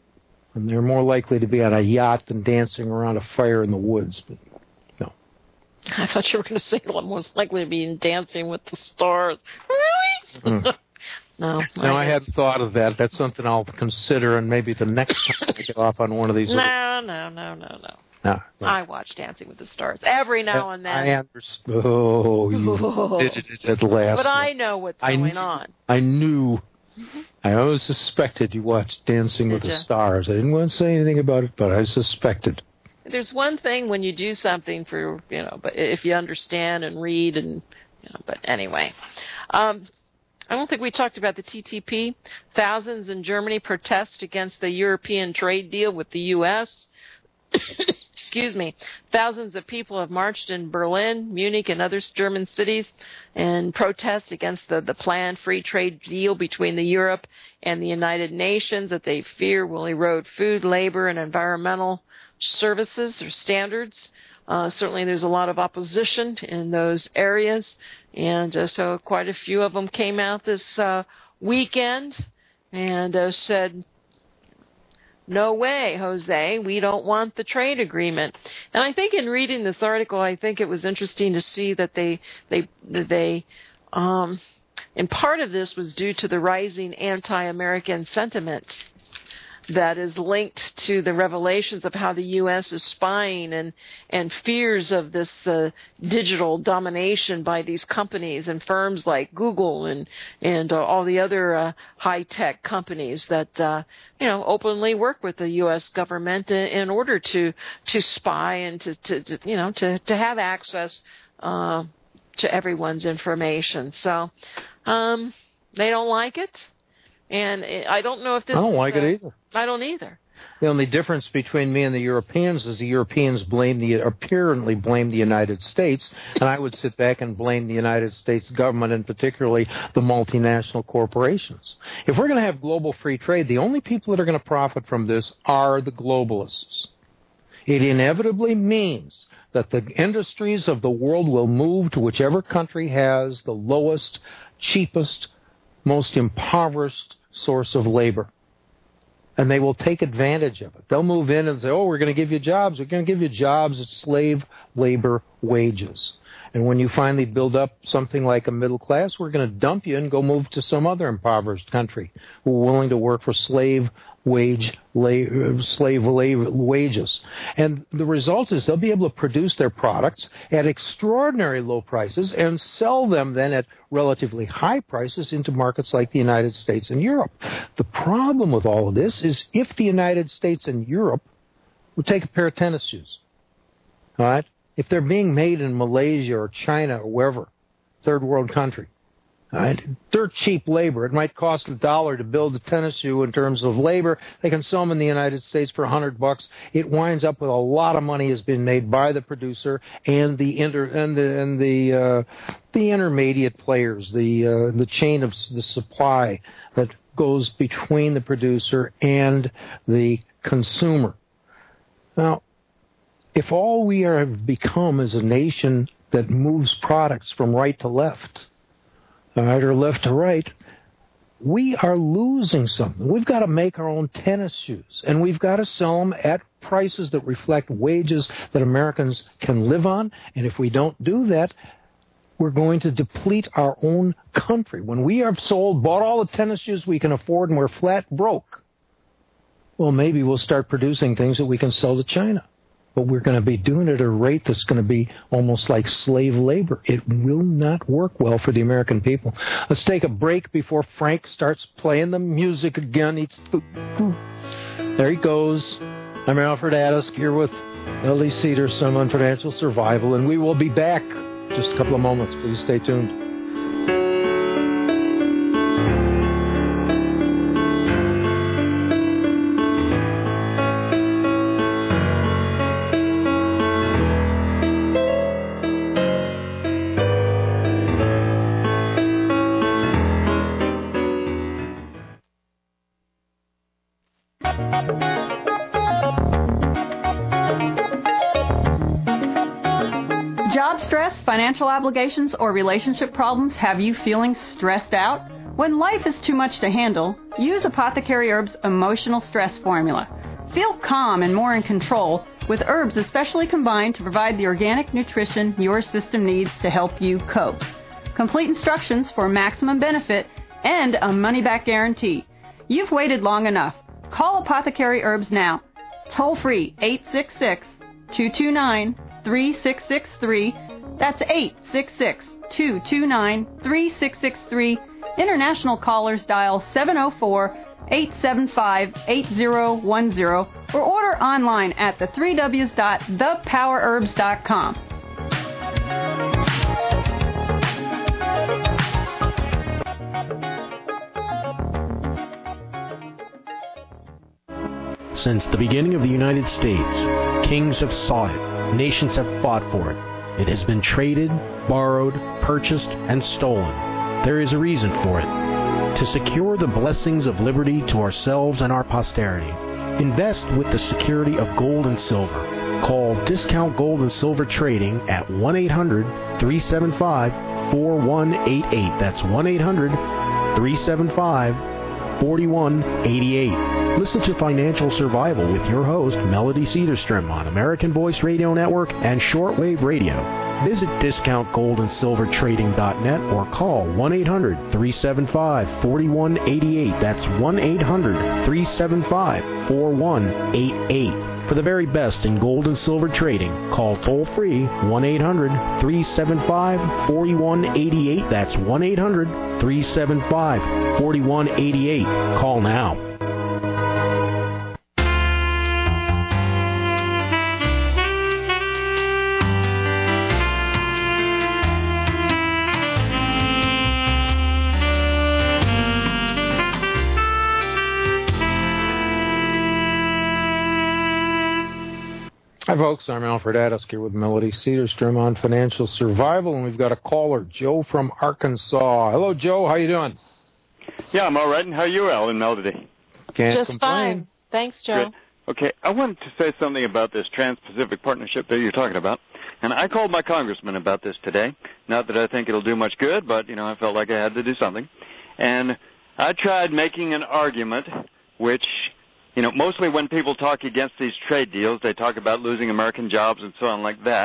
And they're more likely to be on a yacht than dancing around a fire in the woods. But no. I thought you were going to say one was likely to be in Dancing with the Stars. Really? Mm. No, no, I, I hadn't thought of that. That's something I'll consider, and maybe the next time I get off on one of these. No, little... no, no, no, no. No, no. I watch Dancing with the Stars every now That's, and then. I understand. Oh, you oh. did it at last. But I know what's I going knew, on. I knew. Mm-hmm. I always suspected you watched Dancing did with you? the Stars. I didn't want to say anything about it, but I suspected. There's one thing when you do something for, you know, but if you understand and read and, you know, but anyway. Um, I don't think we talked about the T T P. Thousands in Germany protest against the European trade deal with the U S Excuse me. Thousands of people have marched in Berlin, Munich, and other German cities in protest against the, the planned free trade deal between the Europe and the United Nations that they fear will erode food, labor, and environmental services or standards. Uh, certainly there's a lot of opposition in those areas, and uh, so quite a few of them came out this uh, weekend and uh, said, no way, Jose, we don't want the trade agreement. And I think in reading this article, I think it was interesting to see that they, they, that they, um, and part of this was due to the rising anti-American sentiment that is linked to the revelations of how the U S is spying and, and fears of this uh, digital domination by these companies and firms like Google and, and uh, all the other uh, high-tech companies that, uh, you know, openly work with the U S government in, in order to, to spy and to, to, to, you know, to, to have access uh, to everyone's information. So um, they don't like it. And I don't know if this I don't is, like uh, it either. I don't either. The only difference between me and the Europeans is the Europeans blame the apparently blame the United States, and I would sit back and blame the United States government and particularly the multinational corporations. If we're going to have global free trade, the only people that are going to profit from this are the globalists. It inevitably means that the industries of the world will move to whichever country has the lowest, cheapest, most impoverished source of labor. And they will take advantage of it. They'll move in and say, oh, we're going to give you jobs. We're going to give you jobs at slave labor wages. And when you finally build up something like a middle class, we're going to dump you and go move to some other impoverished country who are willing to work for slave wage, la- slave la- wages. And the result is they'll be able to produce their products at extraordinary low prices and sell them then at relatively high prices into markets like the United States and Europe. The problem with all of this is if the United States and Europe would take a pair of tennis shoes, all right, if they're being made in Malaysia or China or wherever, third world country, right? Dirt cheap labor. It might cost a dollar to build a tennis shoe in terms of labor. They can sell them in the United States for a hundred bucks. It winds up with a lot of money has been made by the producer and the inter and the and the uh, the intermediate players, the uh, the chain of the supply that goes between the producer and the consumer. Now, if all we are have become is a nation that moves products from right to left, all right, or left to right, we are losing something. We've got to make our own tennis shoes, and we've got to sell them at prices that reflect wages that Americans can live on. And if we don't do that, we're going to deplete our own country. When we have sold, bought all the tennis shoes we can afford, and we're flat broke, well, maybe we'll start producing things that we can sell to China. But we're going to be doing it at a rate that's going to be almost like slave labor. It will not work well for the American people. Let's take a break before Frank starts playing the music again. It's, there he goes. I'm Alfred Addisk here with L D Cedarstrom on Financial Survival, and we will be back just a couple of moments. Please stay tuned. Job stress, financial obligations, or relationship problems have you feeling stressed out? When life is too much to handle, use Apothecary Herbs Emotional Stress Formula. Feel calm and more in control with herbs especially combined to provide the organic nutrition your system needs to help you cope. Complete instructions for maximum benefit and a money-back guarantee. You've waited long enough. Call Apothecary Herbs now. Toll free eight six six, two two nine, three six six three. That's eight six six, two two nine, three six six three. International callers dial seven oh four, eight seven five, eight oh one oh or order online at the three W's dot the power herbs dot com. Since the beginning of the United States, kings have sought it, nations have fought for it. It has been traded, borrowed, purchased, and stolen. There is a reason for it. To secure the blessings of liberty to ourselves and our posterity, invest with the security of gold and silver. Call Discount Gold and Silver Trading at one eight hundred, three seven five, four one eight eight. That's one eight hundred, three seven five, four one eight eight. Listen to Financial Survival with your host, Melody Cedarstrom, on American Voice Radio Network and Shortwave Radio. Visit discount gold and silver trading dot net or call one eight hundred, three seven five, four one eight eight. That's one eight hundred, three seven five, four one eight eight. For the very best in gold and silver trading, call toll-free one eight hundred, three seven five, four one eight eight. That's one eight hundred, three seven five, four one eight eight. Call now. Hi, folks. I'm Alfred Addisk here with Melody Cedarstrom on Financial Survival, and we've got a caller, Joe from Arkansas. Hello, Joe. How you doing? Yeah, I'm all right. And how are you, Al and Melody? Can't Just complain. fine. Thanks, Joe. Good. Okay, I wanted to say something about this Trans-Pacific Partnership that you're talking about. And I called my congressman about this today. Not that I think it'll do much good, but, you know, I felt like I had to do something. And I tried making an argument which... You know, mostly when people talk against these trade deals, they talk about losing American jobs and so on like that.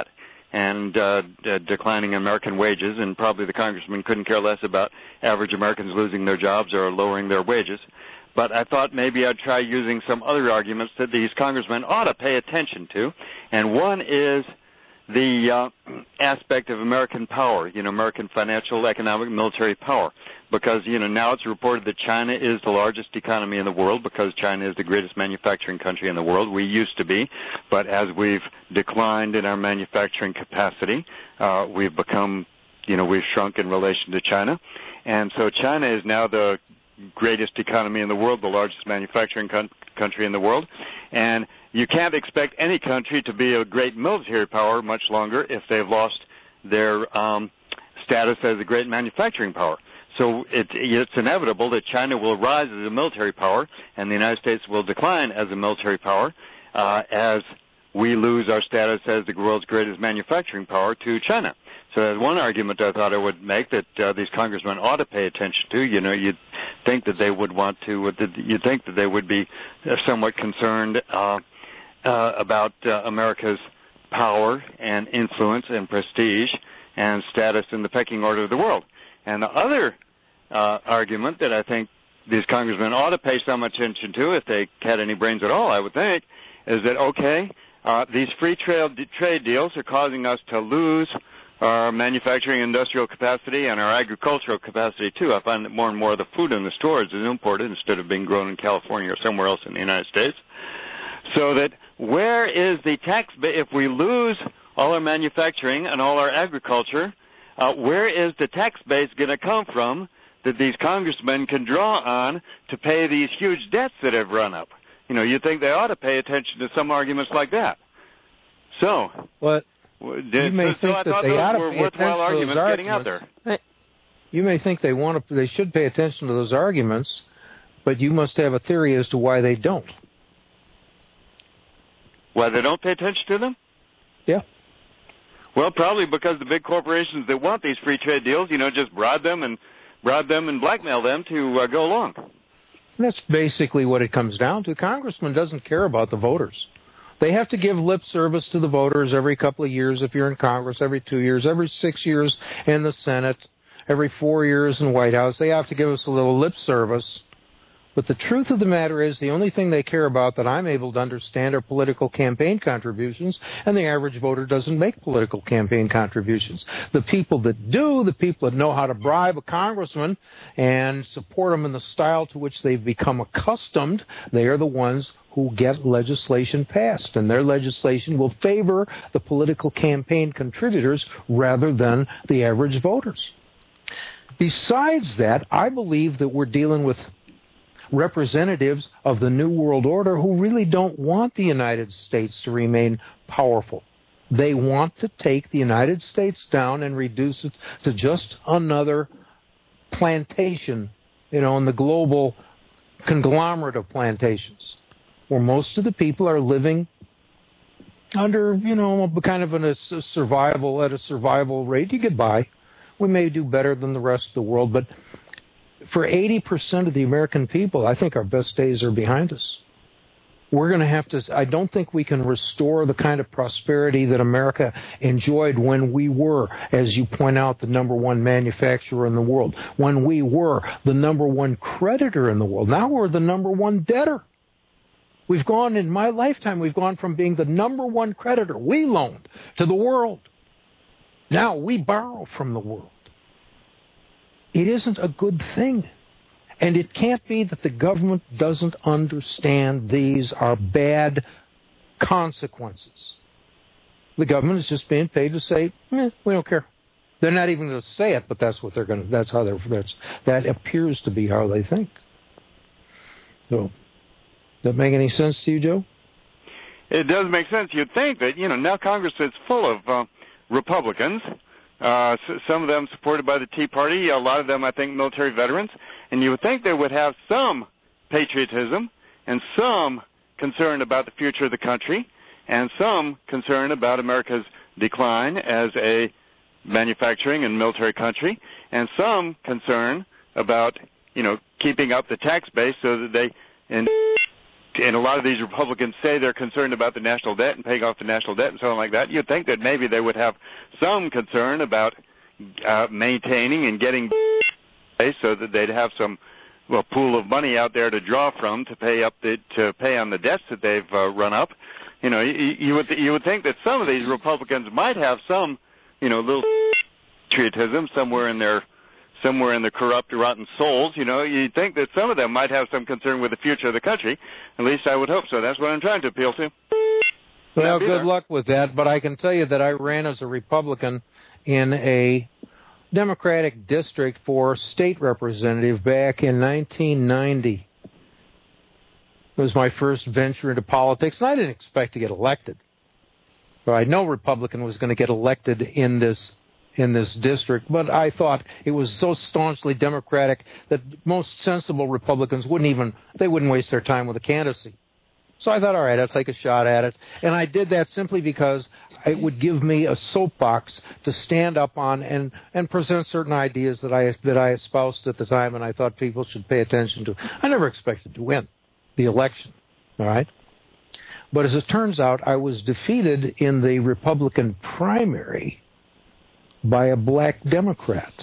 and uh, d- declining American wages, and probably the congressman couldn't care less about average Americans losing their jobs or lowering their wages. But I thought maybe I'd try using some other arguments that these congressmen ought to pay attention to, and one is the uh, aspect of American power, you know, American financial, economic, military power. Because, you know, now it's reported that China is the largest economy in the world because China is the greatest manufacturing country in the world. We used to be, but as we've declined in our manufacturing capacity, uh, we've become, you know, we've shrunk in relation to China. And so China is now the greatest economy in the world, the largest manufacturing con- country in the world. And you can't expect any country to be a great military power much longer if they've lost their um, status as a great manufacturing power. So it, it's inevitable that China will rise as a military power and the United States will decline as a military power uh, as we lose our status as the world's greatest manufacturing power to China. So that's one argument I thought I would make that uh, these congressmen ought to pay attention to. You know, you'd think that they would want to, you'd think that they would be somewhat concerned uh, uh, about uh, America's power and influence and prestige and status in the pecking order of the world. And the other uh, argument that I think these congressmen ought to pay some attention to, if they had any brains at all, I would think, is that, okay, uh, these free trade, trade deals are causing us to lose our manufacturing industrial capacity and our agricultural capacity, too. I find that more and more of the food in the stores is imported instead of being grown in California or somewhere else in the United States. So that where is the tax, if we lose all our manufacturing and all our agriculture, Uh, where is the tax base going to come from that these congressmen can draw on to pay these huge debts that have run up? You know, you'd think they ought to pay attention to some arguments like that. So, well, did, you may so, think so I that thought they those ought to were pay worthwhile attention to those arguments getting out arguments. there. You may think they want to, they should pay attention to those arguments, but you must have a theory as to why they don't. Why they don't pay attention to them? Yeah. Well, probably because the big corporations that want these free trade deals, you know, just bribe them and bribe them and blackmail them to uh, go along. That's basically what it comes down to. Congressman doesn't care about the voters. They have to give lip service to the voters every couple of years if you're in Congress, every two years, every six years in the Senate, every four years in the White House. They have to give us a little lip service. But the truth of the matter is the only thing they care about that I'm able to understand are political campaign contributions, and the average voter doesn't make political campaign contributions. The people that do, the people that know how to bribe a congressman and support them in the style to which they've become accustomed, they are the ones who get legislation passed, and their legislation will favor the political campaign contributors rather than the average voters. Besides that, I believe that we're dealing with representatives of the New World Order who really don't want the United States to remain powerful. They want to take the United States down and reduce it to just another plantation, you know, in the global conglomerate of plantations, where most of the people are living under, you know, kind of a survival, at a survival rate. You get by. We may do better than the rest of the world, but for eighty percent of the American people, I think our best days are behind us. We're going to have to, I don't think we can restore the kind of prosperity that America enjoyed when we were, as you point out, the number one manufacturer in the world, when we were the number one creditor in the world. Now we're the number one debtor. We've gone, in my lifetime, we've gone from being the number one creditor, we loaned, to the world. Now we borrow from the world. It isn't a good thing. And it can't be that the government doesn't understand these are bad consequences. The government is just being paid to say, eh, we don't care. They're not even going to say it, but that's what they're going to, that's how they're, that's, that appears to be how they think. So, does that make any sense to you, Joe? It does make sense. You'd think that, you know, now Congress is full of uh, Republicans. Uh, some of them supported by the Tea Party, a lot of them, I think, military veterans. And you would think they would have some patriotism and some concern about the future of the country and some concern about America's decline as a manufacturing and military country and some concern about, you know, keeping up the tax base so that they... And and a lot of these Republicans say they're concerned about the national debt and paying off the national debt and so on like that, you'd think that maybe they would have some concern about uh, maintaining and getting so that they'd have some well pool of money out there to draw from to pay up the, to pay on the debts that they've uh, run up. You know, you, you would you would think that some of these Republicans might have some, you know, little patriotism somewhere in their somewhere in the corrupt, rotten souls. You know, you'd think that some of them might have some concern with the future of the country. At least I would hope so. That's what I'm trying to appeal to. Well, good luck with that, but I can tell you that I ran as a Republican in a Democratic district for state representative back in nineteen ninety. It was my first venture into politics, and I didn't expect to get elected. But I know Republican was going to get elected in this in this district, but I thought it was so staunchly Democratic that most sensible Republicans wouldn't even, they wouldn't waste their time with a candidacy. So I thought, all right, I'll take a shot at it. And I did that simply because it would give me a soapbox to stand up on and, and present certain ideas that I that I espoused at the time and I thought people should pay attention to. I never expected to win the election, all right? But as it turns out, I was defeated in the Republican primary by a black Democrat,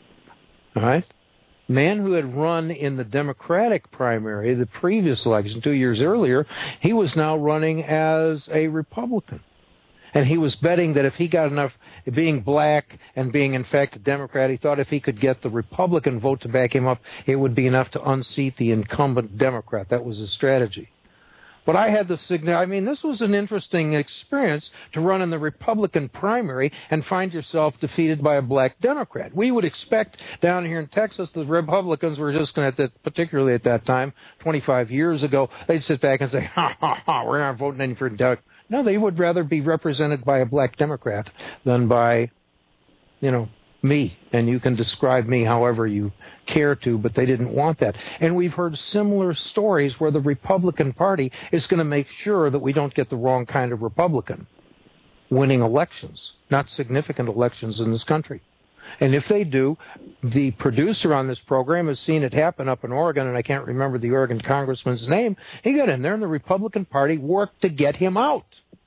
all right? Man who had run in the Democratic primary the previous election, two years earlier, he was now running as a Republican. And he was betting that if he got enough, being black and being, in fact, a Democrat, he thought if he could get the Republican vote to back him up, it would be enough to unseat the incumbent Democrat. That was his strategy. But I had the signal. I mean, this was an interesting experience to run in the Republican primary and find yourself defeated by a black Democrat. We would expect down here in Texas, the Republicans were just going to, particularly at that time, twenty-five years ago, they'd sit back and say, ha, ha, ha, we're not voting any for Democrats. No, they would rather be represented by a black Democrat than by, you know, me. And you can describe me however you care to, but they didn't want that. And we've heard similar stories where the Republican Party is going to make sure that we don't get the wrong kind of Republican winning elections, not significant elections in this country. And if they do, the producer on this program has seen it happen up in Oregon, and I can't remember the Oregon congressman's name. He got in there, and the Republican Party worked to get him out.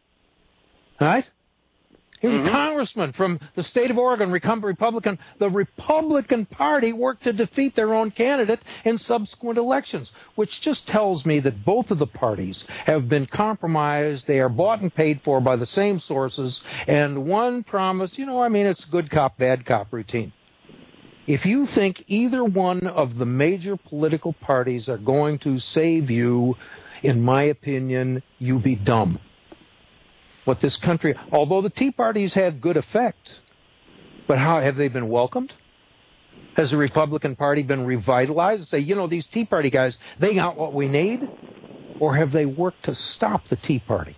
All right? He was mm-hmm. a congressman from the state of Oregon, Republican. The Republican Party worked to defeat their own candidate in subsequent elections, which just tells me that both of the parties have been compromised. They are bought and paid for by the same sources, and one promise, you know, I mean, it's good cop, bad cop routine. If you think either one of the major political parties are going to save you, in my opinion, you be dumb. What this country, although the Tea Party's had good effect, but how have they been welcomed? Has the Republican Party been revitalized and say, you know, these Tea Party guys, they got what we need? Or have they worked to stop the Tea Party?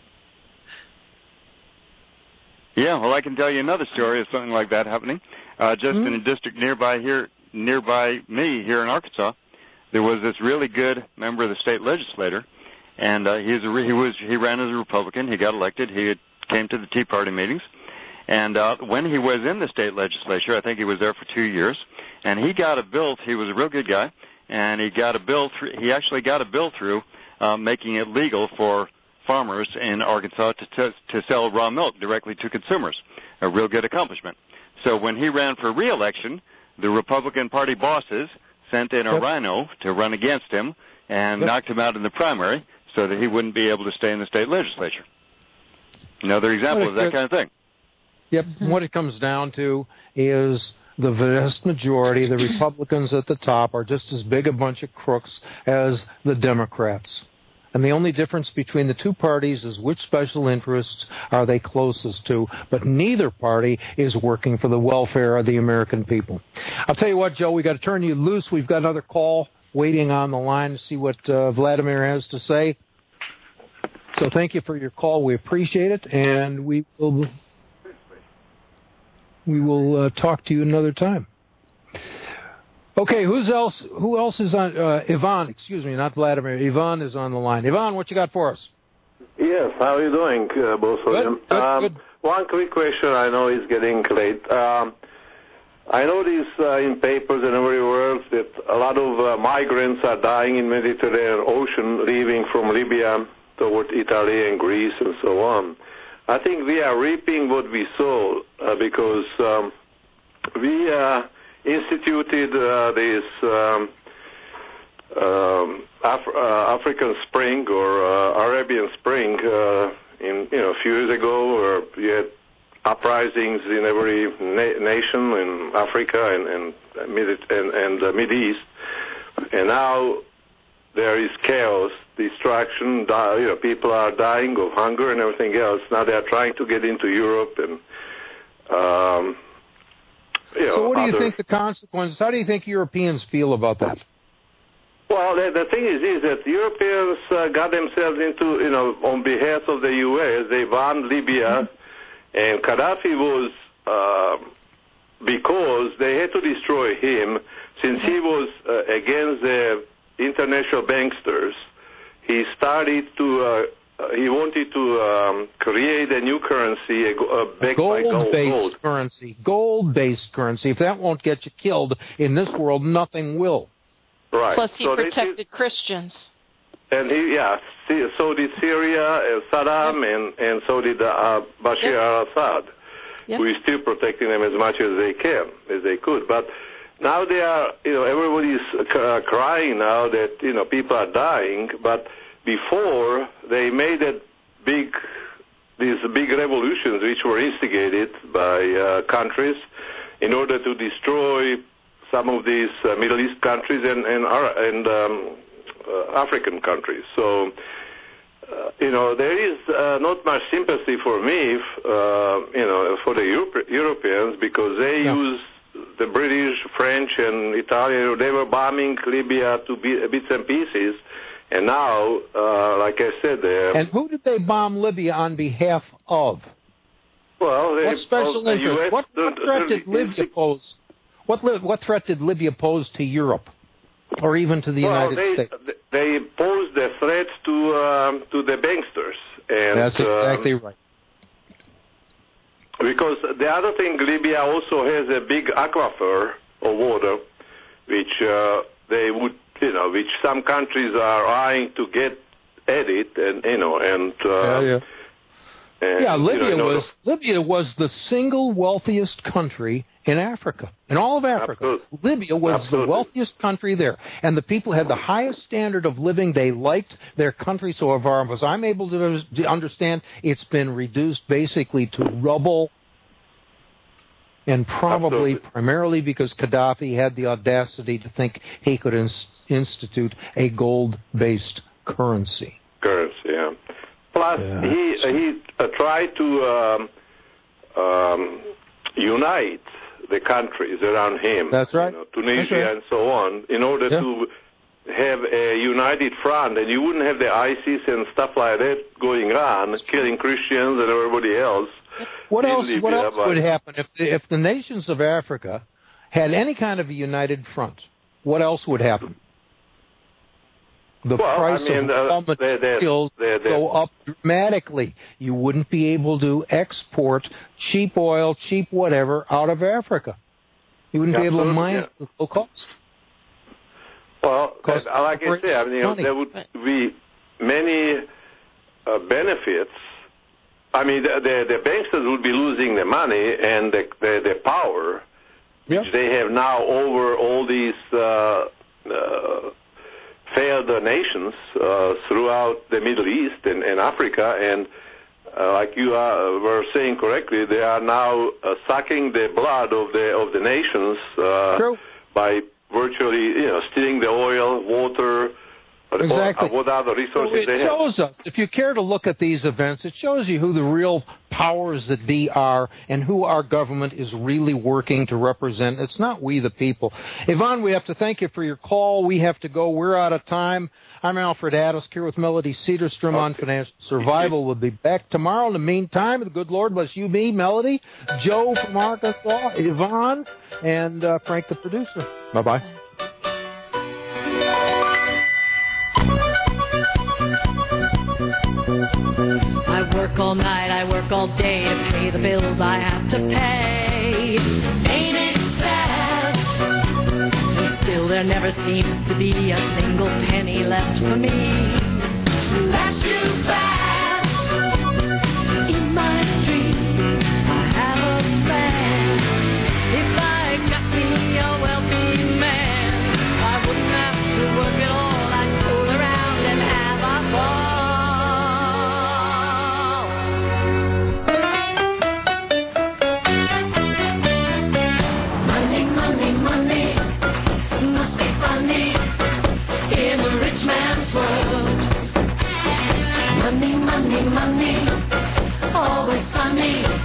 Yeah, well, I can tell you another story of something like that happening. Uh, just mm-hmm. in a district nearby here, nearby me here in Arkansas, there was this really good member of the state legislature. And uh, he was a, he was he ran as a Republican. He got elected. He had, came to the Tea Party meetings, and uh, when he was in the state legislature, I think he was there for two years. And he got a bill. He was a real good guy, and he got a bill. Through, he actually got a bill through uh, making it legal for farmers in Arkansas to, to to sell raw milk directly to consumers. A real good accomplishment. So when he ran for re-election, the Republican Party bosses sent in a yep. rhino to run against him and yep. knocked him out in the primary, so that he wouldn't be able to stay in the state legislature. Another example of that kind of thing. Yep. What it comes down to is the vast majority, the Republicans at the top, are just as big a bunch of crooks as the Democrats. And the only difference between the two parties is which special interests are they closest to. But neither party is working for the welfare of the American people. I'll tell you what, Joe, we got to turn you loose. We've got another call waiting on the line to see what uh, Vladimir has to say. So thank you for your call. We appreciate it, and we will we will uh, talk to you another time. Okay, who's else? Who else is on? Uh, Ivan, excuse me, not Vladimir. Ivan is on the line. Ivan, what you got for us? Yes, how are you doing, uh, both of good, them? Good, um, good. One quick question. I know it's getting late. Um, I notice uh, in papers and everywhere else that a lot of uh, migrants are dying in Mediterranean Ocean, leaving from Libya toward Italy and Greece and so on. I think we are reaping what we sow uh, because um, we uh, instituted uh, this um, um, Af- uh, African Spring or uh, Arabian Spring uh, in you know a few years ago, where you had uprisings in every na- nation in Africa and and Mid and, and the Mid East, and now there is chaos, destruction. Die, you know, people are dying of hunger and everything else. Now they are trying to get into Europe and. Um, you know, so, what do you other... think the consequences? How do you think Europeans feel about that? Well, the, the thing is, is that Europeans uh, got themselves into, you know, on behalf of the U S, they bombed Libya, and Gaddafi was, uh, because they had to destroy him, since he was uh, against the international banksters, he started to, uh, uh, he wanted to um, create a new currency, a, a backed by gold. Gold-based currency, gold-based currency. If that won't get you killed in this world, nothing will. Right. Plus, he so protected did, Christians. And he, yeah, so did Syria, and Saddam, yep. and, and so did uh, Bashar yep. al-Assad, yep. who is still protecting them as much as they can, as they could. But now they are, you know, everybody's uh, crying now that, you know, people are dying. But before, they made that big, these big revolutions which were instigated by uh, countries in order to destroy some of these uh, Middle East countries and and, and um, uh, African countries. So, uh, you know, there is uh, not much sympathy for me, if, uh, you know, for the Europe- Europeans because they yeah. use the British, French, and Italian. They were bombing Libya to bits and pieces, and now, uh, like I said, they're... And who did they bomb Libya on behalf of? Well, they, what special well, interest? U S, what, what threat did Libya pose? What, what threat did Libya pose to Europe, or even to the well, United they, States? They posed a threat to um, to the banksters. And, That's exactly um, right. Because the other thing, Libya also has a big aquifer of water, which uh, they would, you know, which some countries are eyeing to get at it, and you know, and uh, yeah, yeah. And, yeah, Libya you know, was Libya was the single wealthiest country in Africa, in all of Africa. Absolutely. Libya was Absolutely. the wealthiest country there, and the people had the highest standard of living. They liked their country, so as far as I'm able to understand, it's been reduced basically to rubble, and probably Absolutely. primarily because Gaddafi had the audacity to think he could ins- institute a gold-based currency. Currency, yeah. Plus, yeah. he he uh, tried to um, um, unite the countries around him. That's right. You know, Tunisia right. and so on, in order yeah. to have a united front, and you wouldn't have the ISIS and stuff like that going on, killing Christians and everybody else. What else? Libya, What else but, would happen if the, if the nations of Africa had any kind of a united front? What else would happen? The well, price I mean, of raw uh, materials they're, they're, go up dramatically. You wouldn't be able to export cheap oil, cheap whatever, out of Africa. You wouldn't be able to mine yeah. it at low cost. Well, cost uh, like I say, I mean, you know, there would be many uh, benefits. I mean, the, the, the banksters would be losing the money and the, the, the power yeah. which they have now over all these uh, uh, failed nations uh, throughout the Middle East and, and Africa. And uh, like you are, were saying correctly, they are now uh, sucking the blood of the of the nations uh, True. by virtually, you know, stealing the oil, water. Exactly. What other resources so it they have? shows us, if you care to look at these events, it shows you who the real powers that be are and who our government is really working to represent. It's not we the people. Yvonne, we have to thank you for your call. We have to go. We're out of time. I'm Alfred Addis, here with Melody Cedarstrom okay. on Financial Survival. We'll be back tomorrow. In the meantime, the good Lord bless you, me, Melody, Joe from Arkansas, Yvonne, and uh, Frank the producer. Bye-bye. I work all night, I work all day to pay the bills I have to pay. Ain't it sad? never seems to be a single penny left for me. That's too bad. In my dream, I have a plan. If I got me a wealthy man, I wouldn't have to work at all. I'd fool around and have a ball. Money, money, money, must be funny in a rich man's world. Money, money, money, always sunny.